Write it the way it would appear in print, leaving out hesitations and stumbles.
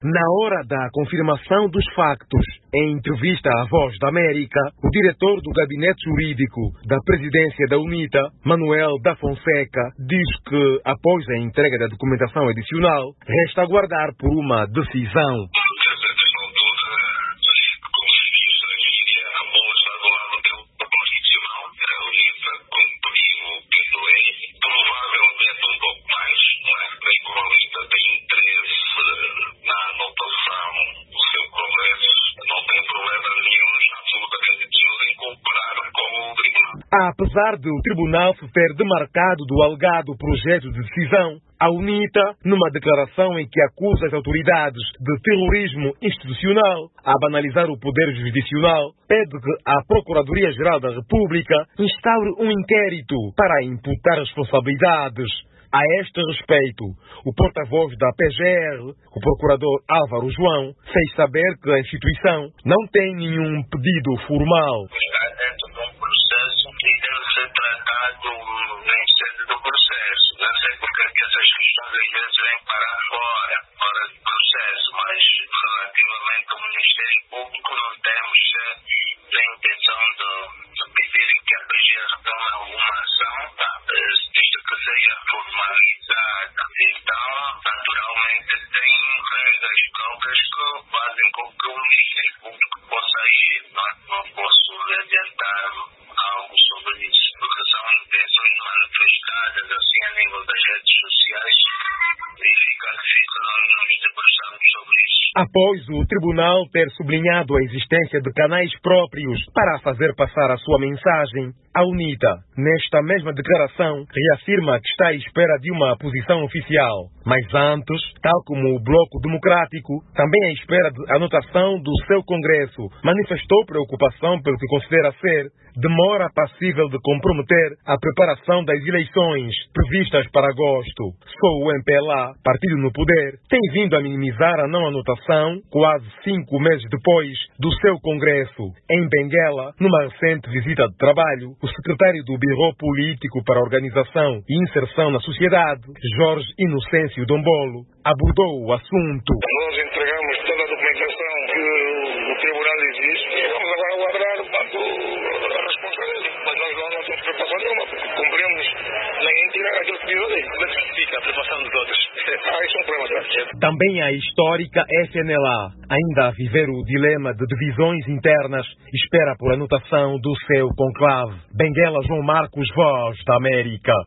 Na hora da confirmação dos factos, em entrevista à Voz da América, o diretor do Gabinete Jurídico da Presidência da UNITA, Manuel da Fonseca, diz que, após a entrega da documentação adicional, resta aguardar por uma decisão. Apesar de o Tribunal se ter demarcado do alegado projeto de decisão, a UNITA, numa declaração em que acusa as autoridades de terrorismo institucional a banalizar o poder jurisdicional, pede que a Procuradoria-Geral da República instaure um inquérito para imputar responsabilidades. A este respeito, o porta-voz da PGR, o procurador Álvaro João, fez saber que a instituição não tem nenhum pedido formal. Após o tribunal ter sublinhado a existência de canais próprios para fazer passar a sua mensagem, a UNITA, nesta mesma declaração, reafirma que está à espera de uma posição oficial. Mas antes, tal como o Bloco Democrático, também à espera de anotação do seu Congresso, manifestou preocupação pelo que considera ser demora passível de comprometer a preparação das eleições previstas para agosto. Só o MPLA, partido no poder, tem vindo a minimizar a não anotação quase 5 meses depois do seu Congresso. Em Benguela, numa recente visita de trabalho, o secretário do Biro Político para a Organização e Inserção na Sociedade, Jorge Inocêncio Dombolo, abordou o assunto. Nós entregamos toda a documentação que o tribunal exige e vamos agora aguardar a resposta dele. Mas nós lá não temos preocupação nenhuma, porque cumprimos nem tirar aquilo que diz a lei. Como é que fica a preocupação dos outros? Isso é um problema. Também a histórica FNLA, ainda a viver o dilema de divisões internas, espera por anotação do seu conclave. Benguela, João Marcos, Voz da América.